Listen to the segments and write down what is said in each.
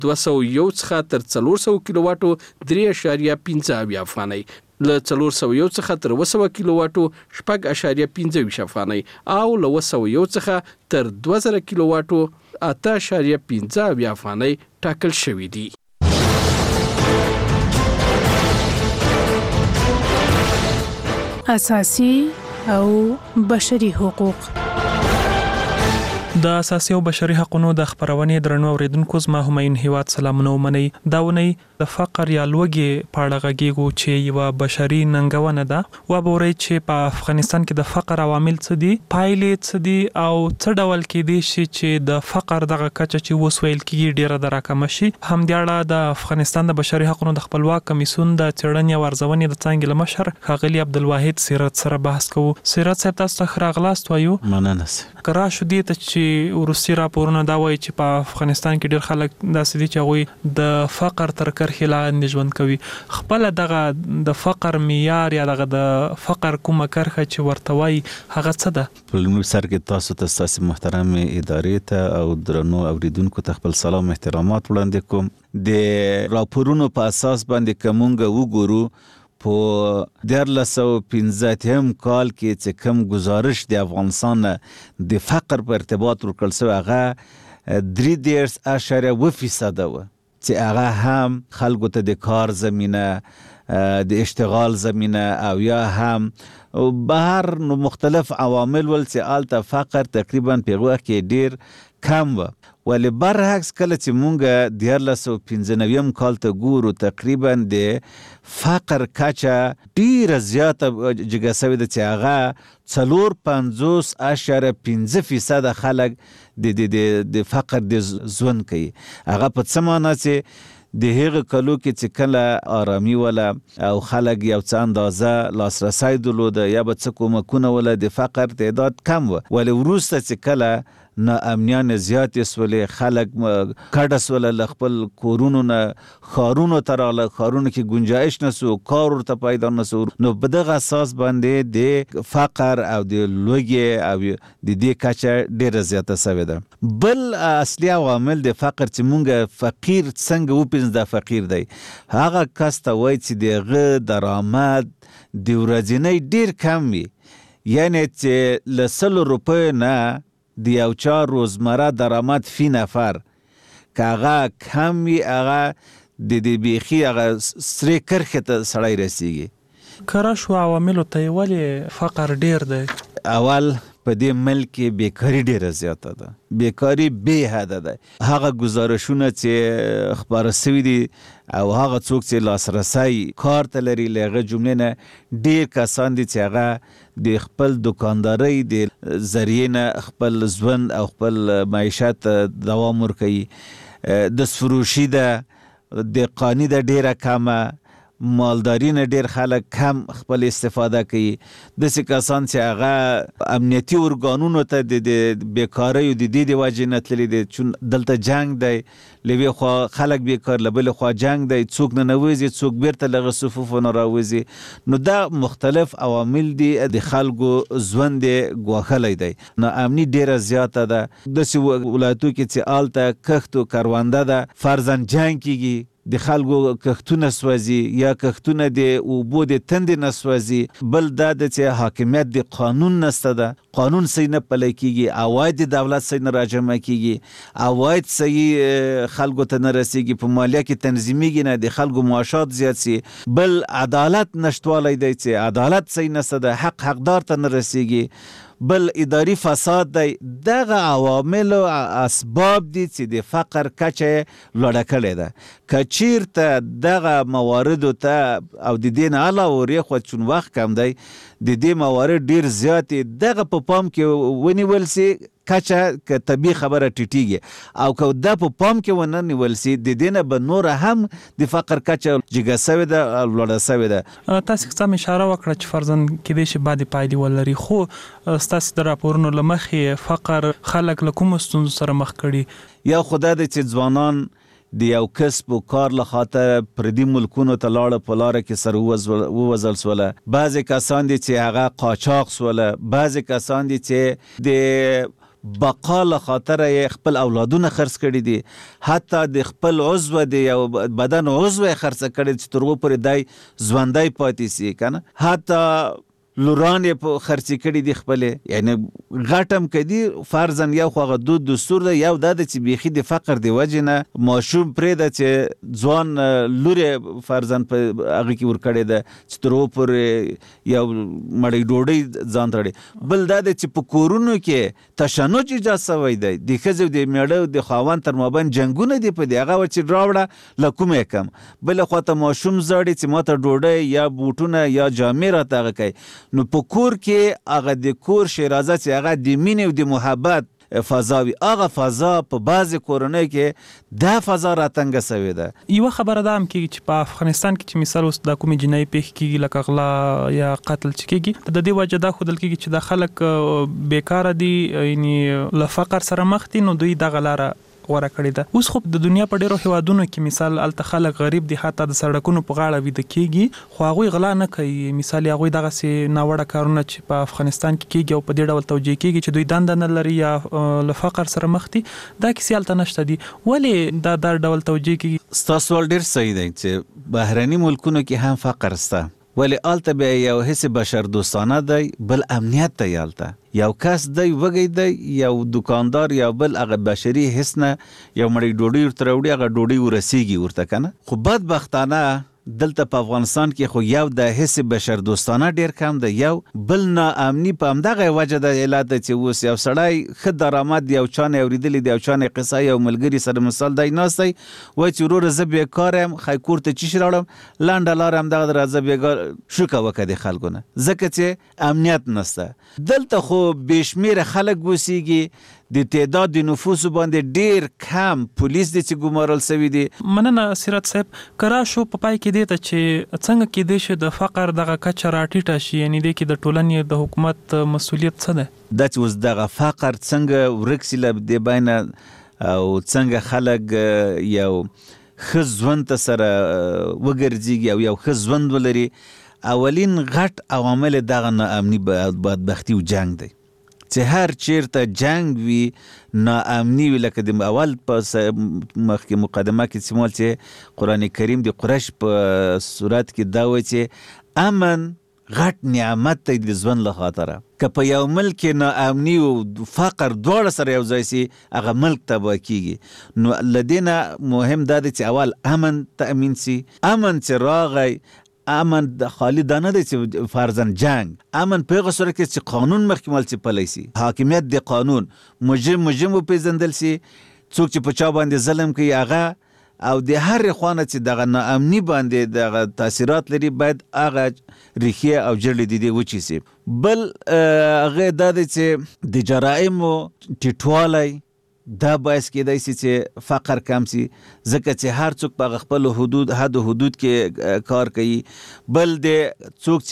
201 څخه تر 400 کیلو واټو 3.15 افغانۍ، له 401 څخه تر 200 کیلو واټو 4.25 افغانۍ او له 201 څخه تر 2000 کیلو واټو 8.15 افغانۍ ټاکل شوې دي. اساسي او بشري حقوق. د اساسي او بشري حقوقو د خبرونې درنو اوریدونکو زما همایون هیواد سلامونه ومنئ. دا ونی د فقر یا لوږې په اړه غږیږو چې یوه بشري ننګونه ده. وبورئ چې په افغانستان کې د فقر عوامل څه دي، پایلې څه دي او څه ډول کېدای شي چې د فقر دغه کچه چې اوس ویل کېږي ډیره د راکمه شي. همدې اړه د افغانستان د بشري حقوقو د خپلواک کمیسیون د څېړنې او ارزونې د څانګې له مشر ښاغلي عبدالواحد سیرت سره بحث کوو. سیرت صاحب تاسو ته ښه راغلاست وایو. مننه. که راشو دې ته چې وروستي راپورونه دا وایي چې په افغانستان کې ډېر خلک داسې دي چې هغوی د فقر تر کرښې لاندې ژوند کوي. خپله دغه د فقر معیار یا دغه د فقر کومه کرښه چې ورته وایي هغه څه ده؟ په لومړي سر کې تاسو ته ستاسې محترمې ادارې ته او درنو اوریدونکو ته خپل سلام احترامات وړاندې کوم. د راپورونو په اساس باندې که مونږ وګورو په 1315 کال کې چې کوم گزارش د افغانستان د فقر په ارتباط ورکړل شوی هغه 3.2% و چې هغه هم خلکو ته د کار زمینه د اشتغال زمینه او یا هم بهر مختلف عوامل ول چې آلته فقر تقریبا په وخت کې ډیر کم و. ولی برعکس کله چې مونږ 1995 کال ته ګورو تقریبا د فقر کچه ډیره زیاته جګه سوې ده چې هغه 4.5% خلک د فقر د ژوند کوي. هغه په څه معنی چې د هغه کلو کې چې کله آرامي ولا او خلک یو څه اندازه لاسرسی درلوده یا به څه کومکونه ولا د فقر تعداد کم و. ولی وروسته چې کله ناامنیان زیاتې سولې خلک کډه سوله له خپل کورونو نه ښارونو ته راغله، ښارونو کې ګنجایش نه سو، کار ورته پیدا نه سو، نو په دغه اساس باندې د فقر او د لوږې او د دې کچه ډېره زیاته سوې ده. بل اصلي عوامل د فقر چې مونږ فقیر څنګه وپېژنو دا فقیر دی، هغه کس ته وایي چې د هغه درآمد د ورځنی ډېر کم وي، یعنی چې له 100 روپیو نه د یو چا روزمره درآمد فی نفر که هغه کم وي هغه د بیخي هغه سرې کرښې ته سړی رسیږي. که راشو عواملو ته یې ولې فقر ډیر دی؟ اول په دې ملک کې بیکاري ډیره زیاته ده، بیکاري بې حده ده. هغه گزارشونه چې خپاره سوي دي او هغه څوک چې لاسرسی کار ته لري له هغه جملې نه ډیر کسان دي چې هغه د خپل دکاندارۍ د ذریعې نه خپل ژوند او خپل معیشت دوام ورکوي. دستفروشي ده، د قانی ده ډیره کمه، مالداري نه ډیر خلک کم خپل استفاده کوي. داسې کسان چې هغه امنیتي ارګانونو ته د بیکارۍ د دې د وجې نه تللي دي، چون دلته جنګ دی، له یوې خوا خلک بیکار، له بلې خوا جنګ دی، څوک نه نوځي، څوک بیرته له هغه صفوفو نه راوځي. نو دا مختلف عوامل دي د خلکو ژوند یې ګواښلی دی. ناامني ډیره زیاته ده. داسې ولایتو کې چې هلته کښت و کرونده ده، فرضاً جنګ کېږي، د خلکو کښتونه سوځي یا کښتونه د اوبو د تندې نه سوځي. بل دا ده چې حاکمیت د قانون نسته ده، قانون صحیح نه پلی کېږي، عواید د دولت صحیح نه راجمع کېږي، عواید صحیح خلکو ته نه رسیږي، په مالیه کې تنظیمیږي نه، د خلکو معاشات زیات سي. بل عدالت نشتوالی دی چې عدالت صحیح نسته ده، حق حقدار ته نه رسیږي. بل اداري فساد دی. دغه عوامل او اسباب دي چې د فقر کچه لوړه کړې ده. که چیرته دغه مواردو ته او د دې نه علاوه ورېخوا چون وخت کم دی د دې موارد ډیر زیات دي، دغه په پام کې ونیول سي کچه که طبیعي خبره ټیټیږي، او که دا په پام کې ونه نیول سي د دې نه به نور هم د فقر کچه جګه سوې ده او لوړه سوې ده. تاسو سم اشاره وکړه چې فرضاً کېدای شي بعدې پایلې ولري، خو ستاسو د راپورونو له مخې فقر خلک له کومو ستونزو سره مخ کړي؟ یا خو دا ده چې ځوانان د یو کسب و کار له خاطر پردي ملکونو ته لاړه، په لاره کې سره ووځل سوله. بعضې کسان دي چې هغه قاچاق سوله، بعضې کسان دي چې د بقا له خاطر یې خپل اولادونه خرڅ کړي دي، حتی د خپل عضو د یو بدن عضو یې خرڅ کړي چې تر هغو پورې دی ژوندی پاتې سي کنه، حتی لوران یې په خرڅې کړي دي خپلې، یعنی غټم کدي فرضاً یو خو هغه دود دستور ده، یو دا ده چې بیخي د فقر د وجې نه ماشوم پرېږده چې ځوان لور یې فرضاً په هغه کې ورکړې ده چې تر هغو پورې یو مړۍ ډوډۍ ځان ته وړي. بل دا ده چې په کورونو کې تشنج ایجاد سوی دی، د ښځې او د میړه د خاوند تر مابین جنګونه دي په دې، هغه چې راوړه له کومه یې کم، بله خوا ته ماشوم زاړي چې ما ته ډوډۍ یا بوټونه یا جامې راته هغه کوي. نو په کور کې هغه د کور شیرازه چې هغه د مینې او د محبت فضا وي، هغه فضا په بعضې کورنۍ کې دا فضا راتنګه سوې ده. یوه خبره دا هم کېږي چې په افغانستان کې چې مثال اوس دا کومې جنایي پیښې کېږي لکه غلا یا قتل چې کېږي، د دې وجه دا ښودل کېږي چې دا خلک بیکاره دي، یعنې له فقر سره مخ دي، نو دوی دغه لاره غوره کړې ده. اوس خو د دنیا په ډېرو هیوادونو کې مثال هلته خلک غریب دي، حتی د سړکونو په غاړه ویده کېږي، خو هغوی غلا نه کوي. مثال هغوی دغسې ناوړه کارونه چې په افغانستان کې کېږي او په دې ډول توجیه کېږي چې دوی دنده نه لري یا له فقر سره مخ دي، دا کیسې هلته نشته دي. ولې دا ډول توجیه کېږي؟ ستاسو سوال ډېر صحیح دی چې بهرني ملکونو کې هم فقر شته، ولی هلته بیا یو حس بشر دوستانه دی، بل امنیت دی. هلته یو کس دی وږی دی، یو دکاندار یا بل هغه بشري حس نه یو مړۍ ډوډۍ ورته راوړي، هغه ډوډۍ ورسیږي ورته کنه. خو بدبختانه دلته په افغانستان کې خو یو د حس بشر دوستانه ډیر کم دی، یو بل ناامني په همدغه وجه د علت ده چې اوس یو سړی ښه درآمد یو چا نه اورېدلې د یو چا نه قصه یو ملګري سره مثال دی ناست دی، وایي چې وروره زه بېکاره یم، ښایي کور ته چی شي راوړم، لنډه لاره همدغه ده راځه بېګار شوکه وکړه د خلکو نه، ځکه چې امنیت نسته. دلته خو بې شمېره خلک اوسېږي، د تعداد د نفوسو باندې ډیر کم پولیس دي چې ګمارل سوي دي. مننه سیرت صاحب. کرا شو په پای کې دی ته چې څنګه کېدای شي د فقر دغه کچه راټیټه شي، یعنی دی کې د ټولنې د حکومت مسؤلیت څه ده؟ دا چې اوس دغه فقر څنګه ورک سي له دې بینه او څنګه خلک یو ښه ژوند ته سره وګرځېږي او یو ښه ژوند ولري، اولین غټ عوامل دغه ناامني بدبختي او جنګ دی. چې هر چیرته جنگ وي ناامني وي، لکه د اول په مخکې مقدمه کې سمول چې قرآن کریم د قریش په صورت کې دا وایي چې امن غټ نعمت دی د ژوند له خاطره. که په یو ملک ناامني او فقر دواړه سره یو ځای سي، هغه ملک تباه کیږي. نو له دې نه مهم دا دی چې اول امن تأمین سي. امن چې راغی، امن د خالی دا نه دی چې فرضاً جنگ، امن په هغه صورت کې چې قانون مخکې چې پلی سي، حاکمیت د قانون، مجرم وپېژندل سي، څوک چې په چا باندې ظلم کوي هغه، او د هرې خوانه چې دغه ناامني باندې دغه تاثیرات لري باید هغه ریښې او جړې د دې وچې سي. بل هغه دا دی چې د جرایمو ټیټوالی دا باعث کېدای سي چې فقر کم سي، ځکه چې هر څوک په خپل حد کې کار کوي. بل د څوک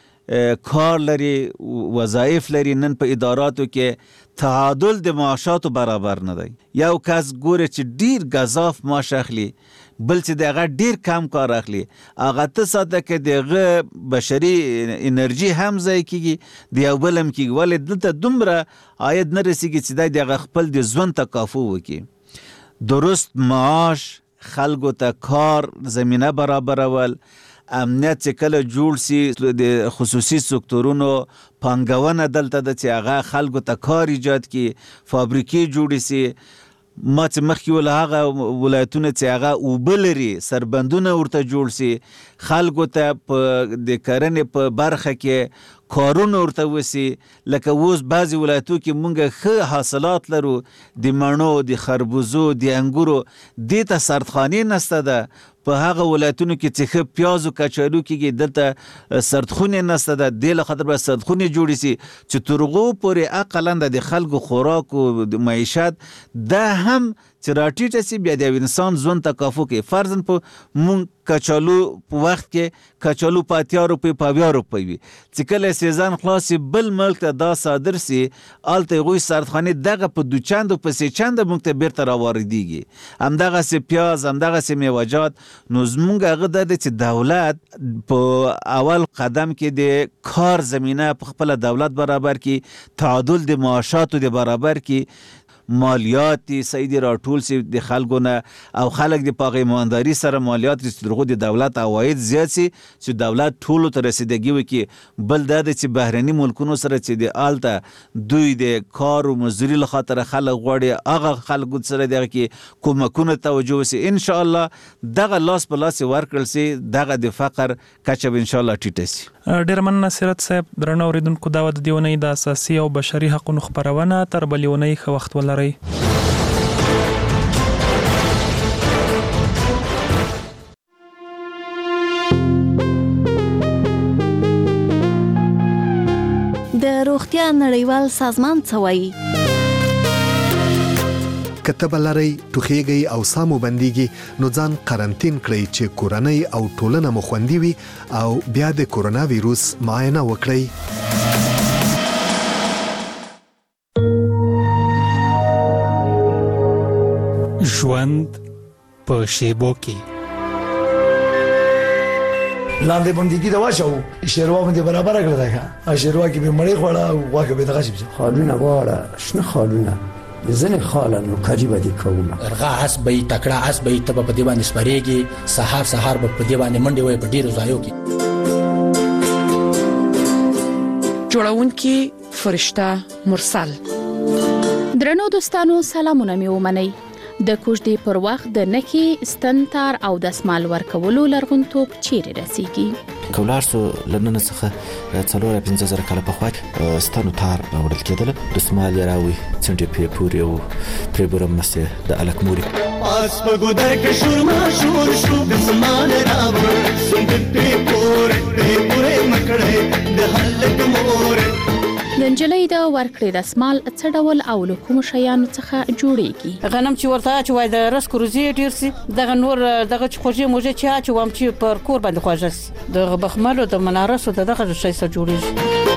چې کار لري، وظایف لري، نن په اداراتو کې تعادل د معاشاتو برابر نه دی. یو کس ګوره چې ډیر گزاف معاش اخلي، بل چې دغه ډیر کم کار اخلي، هغه ته ساده کې دغه بشري انرژي هم ضایع کیږي، د یو بل هم کیږي، ولې دلته دومره عاید نه رسیږي چې دغه خپل د ژوند تکافو وکړي. درست معاش، خلکو ته کار زمینه برابرول، امنیت چې کله جوړ سي، د خصوصي سکتورونو پانګونه دلته ده چې هغه خلکو ته کار ایجاد کړي، فابریکې جوړې سي. ما چې مخکې ول هغه ولایتونه چې هغه اوبه لري، سربندونه ورته جوړ سي، خلکو ته په د کرنې په برخه کې کارونه ورته وسي. لکه اوس بعضې ولایتو کې مونږ ښه حاصلات لرو، د مڼو، د خربوزو، د انګورو، دې ته سردخانې نسته ده. په هغه ولایتونو کې چې ښه پیاز او کچالو کېږي، دلته سردخونې نسته ده، دې له خاطر به سردخونې جوړې سي چې تر هغو پورې اقلاً د خلکو خوراک او د معیشت دا هم چې راټیټه سي بیا د انسان ژوند تکافو کې فرضاً په مونږ کچالو په وخت کې کچالو په 80 روپۍ په 20 روپۍ وي چې کله سیزن خلاص بل ملک ته دا صادر سي آلته غوي سردخانه دغه په دوچند په سچند مونږ ته بیرته راوړيږي همدغه سي پیاز همدغه سي میوجات نو زمونږ هغه د چې دولت په اول قدم کې د کار زمينه په خپل دولت برابر کې تعادل د معاشاتو د برابر کې مالیات سید راټول سي د خلکو نه او خلک د پاغه ایمانداری سره مالیات رسیدغه د دولت عواید زیات سي چې دولت ټولو ته رسیدګي وکي بل د چې بهرني ملکونو سره چې د آلته دوی د کار او مزدوري لخاطر خلک غوړي هغه خلکو سره دغه کې کومکونه توجه وسي ان شاء الله دغه لاس په لاس ورکړل سي دغه د فقر کچه ان شاء الله ټیټه سي. ډیر مننه سیرت صاحب درنو اوریدونکو دا د دیونې د اساسي او بشري حقوقو خبرونه تر بلېونې خو وخت ولري. د روغتیا نړیوال سازمان څه وایي؟ کتب لري ټوخیږي او سامو بنديږي نو ځان قرنټین کړئ چې کورنۍ او ټولنه مو خوندي وي او بیا د کورونا وایروس معاینه وکړئ. ژوند په شیبو کې لاندې باندې دا واچو شیروا باندې برابر کړل دا شیروا کې به مړی خوړه او واګه به دغه شي خالونه واړه شنه خالونه زنه خاله نو کاجی باندې کومه ارغا اس به تکړه اس به تب په دی باندې سپریږي سحر به په دی باندې منډي وي په ډیرو ځایو کې جوړونکي فرشته مرسل. درنو دوستانو سلامونه مې ومنئ. د کوژدې پر وخت د نکی ستنتار او دسمال ورکولو لرغونتوب چیرې رسیږي؟ کولار سو لنن څخه 4-5 کاله په خوا ستنو تار وړل کېدل دسمال راوي څنډه په پوري او پربرم مسه د الکموري پاس په ګودر کې شور شو دسمال راوي څنډه په پوري مکړې د هلک مور د نجلۍ د ورکړې دسمال څه ډول او له کوم شیانو څخه جوړیږي؟ غنم چې ورته چې وای د رس کروزي ډیر سي دغه نور دغه خوږه موجه چې وام چې پر کور باندې خوږه سي د بخملو د منارسو دغه شي سره جوړیږي.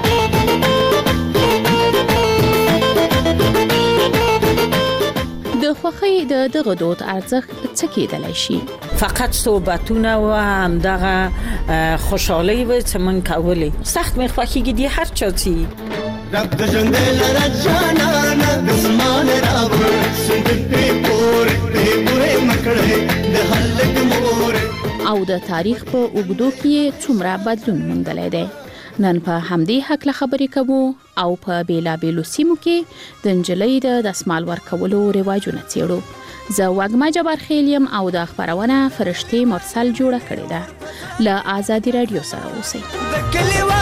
د خوخي دغه دود ارزښت څه کېدلی شي؟ فقط صحبتونه و هم دغه خوشحالي و چې من کولی سخت می خوخيږي دی هر چا چی رب د ژوند لره جانانه دسمال راوړ څنګه په مکړې د هلک مور او د تاریخ په اوږدو کې څومره بدلون موندلی دی. نن په همدې حق خبرې کوو او په بیلابیلو سیمو کې د نجلۍ د دسمال ورکولو رواجونه څیړو. زه وګما جبار خیلیم او د خبرونه فرشتي مرسل جوړه کړې ده. له آزادي رادیو سره اوسئ.